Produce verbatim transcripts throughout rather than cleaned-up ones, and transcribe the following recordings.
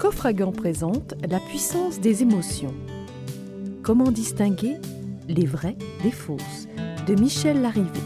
Coffre à gants présente La puissance des émotions. Comment distinguer les vraies des fausses de Michel Larrivé.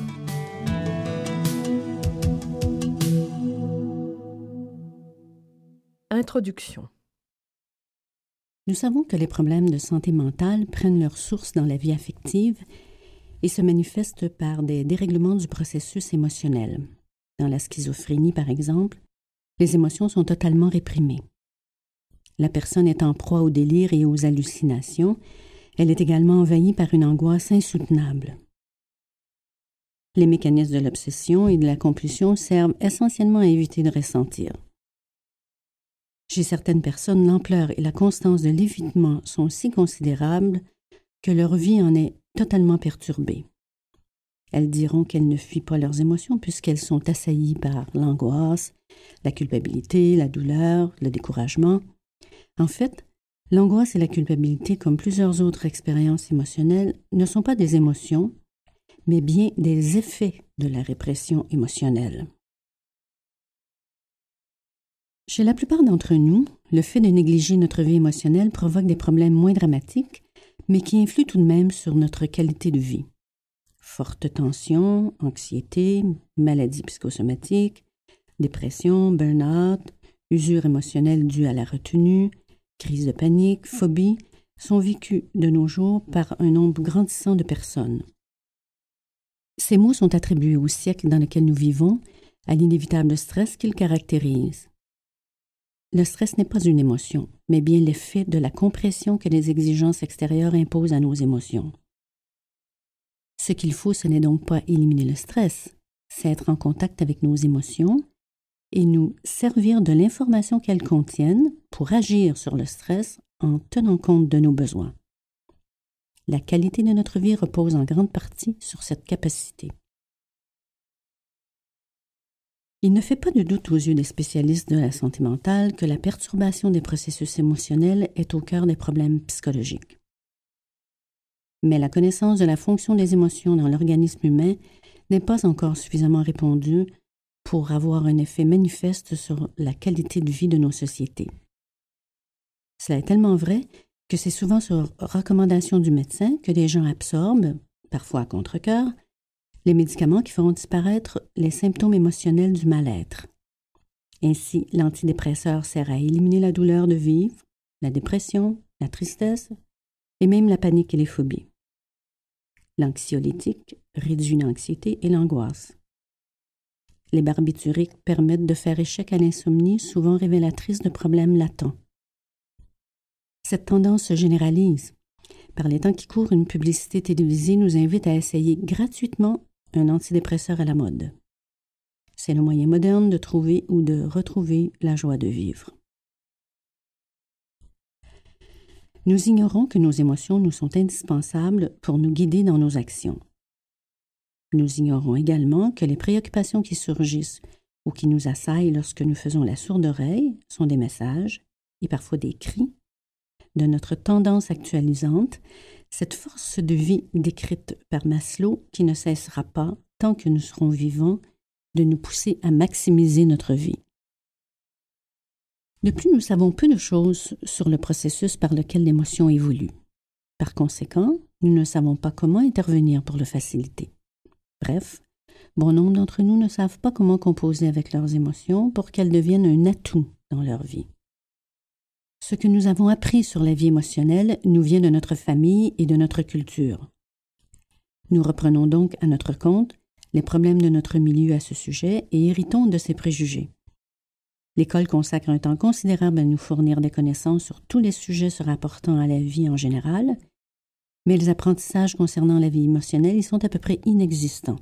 Introduction. Nous savons que les problèmes de santé mentale prennent leur source dans la vie affective et se manifestent par des dérèglements du processus émotionnel. Dans la schizophrénie, par exemple, les émotions sont totalement réprimées. La personne est en proie au délire et aux hallucinations. Elle est également envahie par une angoisse insoutenable. Les mécanismes de l'obsession et de la compulsion servent essentiellement à éviter de ressentir. Chez certaines personnes, l'ampleur et la constance de l'évitement sont si considérables que leur vie en est totalement perturbée. Elles diront qu'elles ne fuient pas leurs émotions puisqu'elles sont assaillies par l'angoisse, la culpabilité, la douleur, le découragement. En fait, l'angoisse et la culpabilité, comme plusieurs autres expériences émotionnelles, ne sont pas des émotions, mais bien des effets de la répression émotionnelle. Chez la plupart d'entre nous, le fait de négliger notre vie émotionnelle provoque des problèmes moins dramatiques, mais qui influent tout de même sur notre qualité de vie. Forte tension, anxiété, maladies psychosomatiques, dépression, burn-out, usure émotionnelle due à la retenue, crise de panique, phobie, sont vécues de nos jours par un nombre grandissant de personnes. Ces mots sont attribués au siècle dans lequel nous vivons, à l'inévitable stress qu'il caractérise. Le stress n'est pas une émotion, mais bien l'effet de la compression que les exigences extérieures imposent à nos émotions. Ce qu'il faut, ce n'est donc pas éliminer le stress, c'est être en contact avec nos émotions et nous servir de l'information qu'elles contiennent pour agir sur le stress en tenant compte de nos besoins. La qualité de notre vie repose en grande partie sur cette capacité. Il ne fait pas de doute aux yeux des spécialistes de la santé mentale que la perturbation des processus émotionnels est au cœur des problèmes psychologiques. Mais la connaissance de la fonction des émotions dans l'organisme humain n'est pas encore suffisamment répandue pour avoir un effet manifeste sur la qualité de vie de nos sociétés. Cela est tellement vrai que c'est souvent sur recommandation du médecin que les gens absorbent, parfois à contre-cœur, les médicaments qui feront disparaître les symptômes émotionnels du mal-être. Ainsi, l'antidépresseur sert à éliminer la douleur de vivre, la dépression, la tristesse et même la panique et les phobies. L'anxiolytique réduit l'anxiété et l'angoisse. Les barbituriques permettent de faire échec à l'insomnie, souvent révélatrice de problèmes latents. Cette tendance se généralise. Par les temps qui courent, une publicité télévisée nous invite à essayer gratuitement un antidépresseur à la mode. C'est le moyen moderne de trouver ou de retrouver la joie de vivre. Nous ignorons que nos émotions nous sont indispensables pour nous guider dans nos actions. Nous ignorons également que les préoccupations qui surgissent ou qui nous assaillent lorsque nous faisons la sourde oreille sont des messages, et parfois des cris, de notre tendance actualisante, cette force de vie décrite par Maslow qui ne cessera pas, tant que nous serons vivants, de nous pousser à maximiser notre vie. De plus, nous savons peu de choses sur le processus par lequel l'émotion évolue. Par conséquent, nous ne savons pas comment intervenir pour le faciliter. Bref, bon nombre d'entre nous ne savent pas comment composer avec leurs émotions pour qu'elles deviennent un atout dans leur vie. Ce que nous avons appris sur la vie émotionnelle nous vient de notre famille et de notre culture. Nous reprenons donc à notre compte les problèmes de notre milieu à ce sujet et héritons de ces préjugés. L'école consacre un temps considérable à nous fournir des connaissances sur tous les sujets se rapportant à la vie en général, mais les apprentissages concernant la vie émotionnelle y sont à peu près inexistants.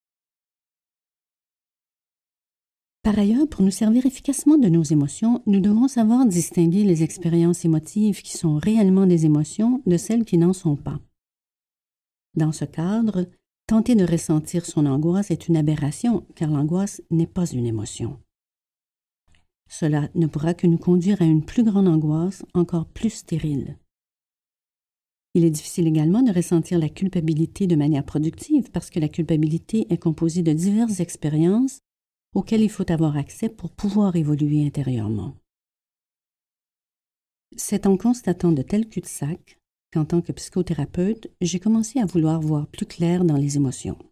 Par ailleurs, pour nous servir efficacement de nos émotions, nous devons savoir distinguer les expériences émotives qui sont réellement des émotions de celles qui n'en sont pas. Dans ce cadre, tenter de ressentir son angoisse est une aberration, car l'angoisse n'est pas une émotion. Cela ne pourra que nous conduire à une plus grande angoisse, encore plus stérile. Il est difficile également de ressentir la culpabilité de manière productive parce que la culpabilité est composée de diverses expériences auxquelles il faut avoir accès pour pouvoir évoluer intérieurement. C'est en constatant de tels cul-de-sac qu'en tant que psychothérapeute, j'ai commencé à vouloir voir plus clair dans les émotions.